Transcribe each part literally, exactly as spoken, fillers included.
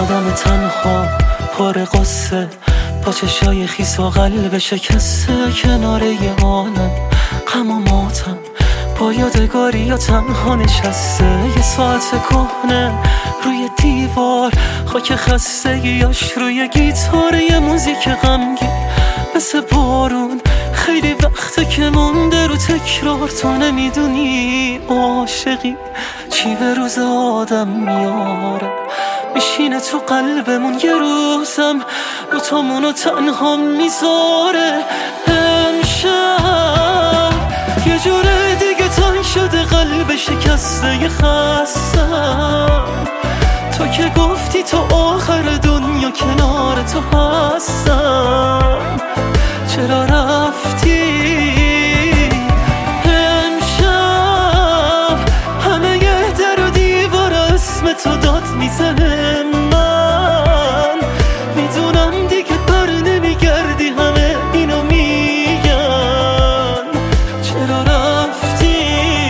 آدم تنها پر قصه با چشای خیس و قلب شکسته کنار یه عالم غم و ماتم با یادگاری یا تنها نشسته. یه ساعت کهنه روی دیوار خاک خستگیاش روی گیتار، یه موزیک غمگین مثل بارون خیلی وقته که مونده رو تکرار. تو نمیدونی عاشقی چی به روز آدم میاره، میشینه تو قلبمون یه روزم دوتامونو تنها میذاره. امشب یه جوره دیگه تنگ شده قلب شکسته یه خستم. تو که گفتی تو آخر دنیا کنار تو هستم، چرا رفتی؟ امشب همه یه در و دیوار اسم تو داد میزنه. من میدونم دیگه بر نمیگردی، همه اینو میگن، چرا رفتی؟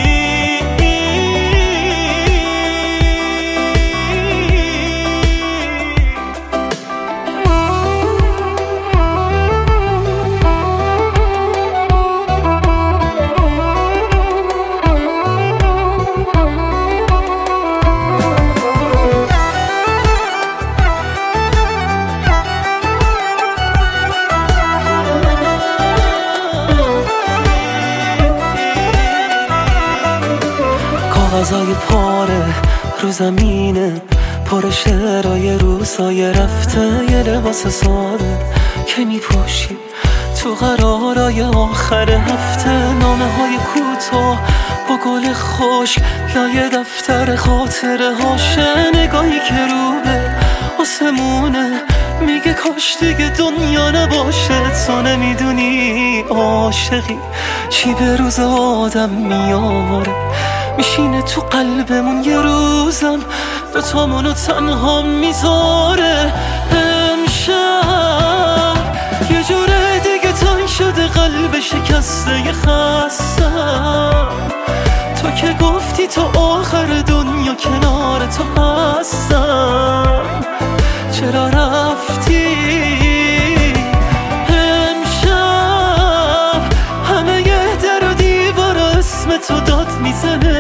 کاغذای پاره رو زمینه پر شعرهای روزای رفته، یه لباس ساده که میپوشی تو قرارای آخر هفته. نامه های کوتاه با گل خوش لای دفتر خاطره هاشه، نگاهی که رو به آسمونه میگه کاش دیگه دنیا نباشه. تو نمیدونی عاشقی چی به روز آدم میاره، میشینه تو قلبمون یه روزم دوتامونو تنها میذاره. امشب یه جوره دیگه تنگ شده قلب شکسته یه خستم. تو که گفتی تو آخر دنیا کنار تو هستم، چرا رفتی؟ امشب همه یه در و دیوار اسم تو داد میزنه.